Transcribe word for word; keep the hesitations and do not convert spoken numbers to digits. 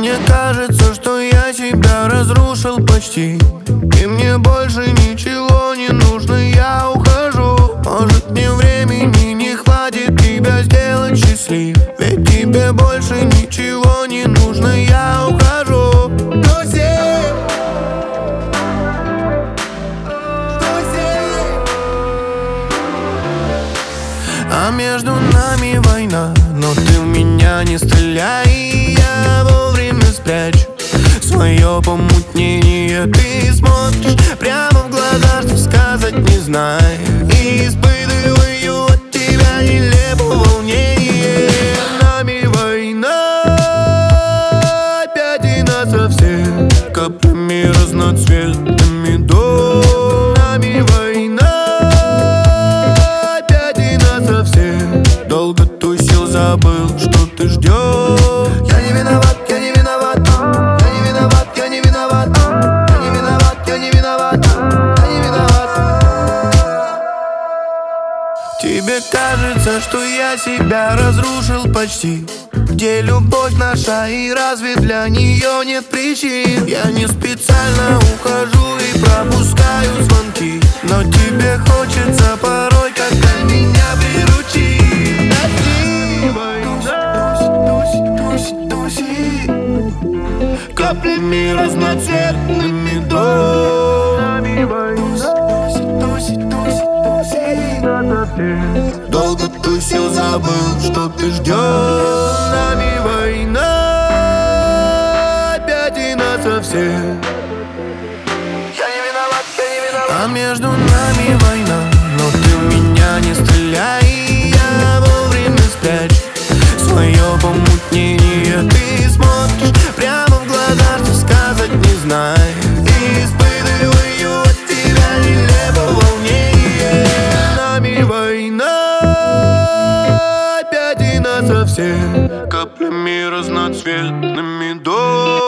Мне кажется, что я себя разрушил почти, и мне больше ничего не нужно, я ухожу. Может, мне времени не хватит тебя сделать счастлив, ведь тебе больше ничего не нужно, я ухожу. Друзей, друзей. А между нами война, но ты в меня не стреляй, я вовремя спрячу свое помутнение. Ты смотришь прямо в глаза, что сказать не знаю, и испытываю от тебя нелепое волнение. Нами война, опять и нас совсем каплями разноцветными до. Нами война, опять и нас совсем. Долго тусил, забыл, что ты ждешь. Я не виноват, я не виноват, я не виноват, я не виноват, я не виноват, я не виноват, я не виноват. Тебе кажется, что я себя разрушил почти, где любовь наша, и разве для нее нет причин? Я не специально ухожу и пропускаю звонки, но тебе хочется порой как-то меня приручить. Каплями разноцветными до. Долго тусил, забыл, что ты ждешь. Нами война, опять и нас совсем. Я не виноват, я не виноват. А между нами война, но ты в меня не стреляй, я вовремя спрячу свое помутнение. Ты смотришь прямо в глаза, что сказать не знаю, и испытываю от тебя нелепое волнение. Нами война, опять и нас совсем каплями разноцветными до.